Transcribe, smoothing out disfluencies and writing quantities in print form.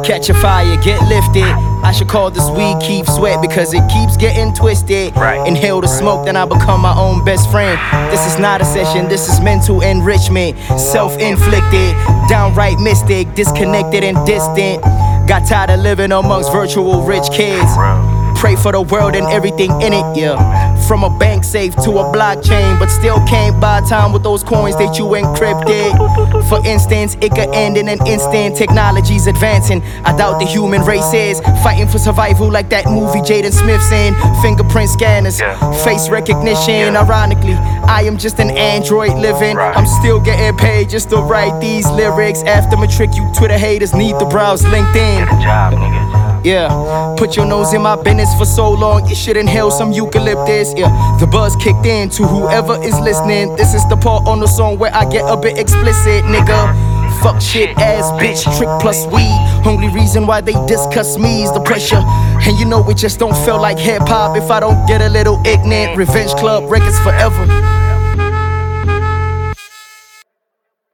Catch a fire, get lifted. I should call this weed Keep Sweat because it keeps getting twisted. Inhale the smoke, then I become my own best friend. This is not a session, this is mental enrichment. Self-inflicted, downright mystic, disconnected and distant. Got tired of living amongst virtual rich kids. Pray for the world and everything in it, yeah. From a bank safe to a blockchain, but still can't buy time with those coins that you encrypted. For instance, it could end in an instant. Technology's advancing, I doubt the human race is fighting for survival like that movie Jaden Smith's in. Fingerprint scanners, face recognition. Ironically, I am just an android living. I'm still getting paid just to write these lyrics. After matric, you Twitter haters need to browse LinkedIn. Get a job, nigga. Yeah, put your nose in my business for so long, you should inhale some eucalyptus. Yeah, the buzz kicked in to whoever is listening. This is the part on the song where I get a bit explicit, nigga. Fuck shit ass bitch, trick plus weed. Only reason why they discuss me is the pressure. And you know it just don't feel like hip hop if I don't get a little ignorant. Revenge Club records forever.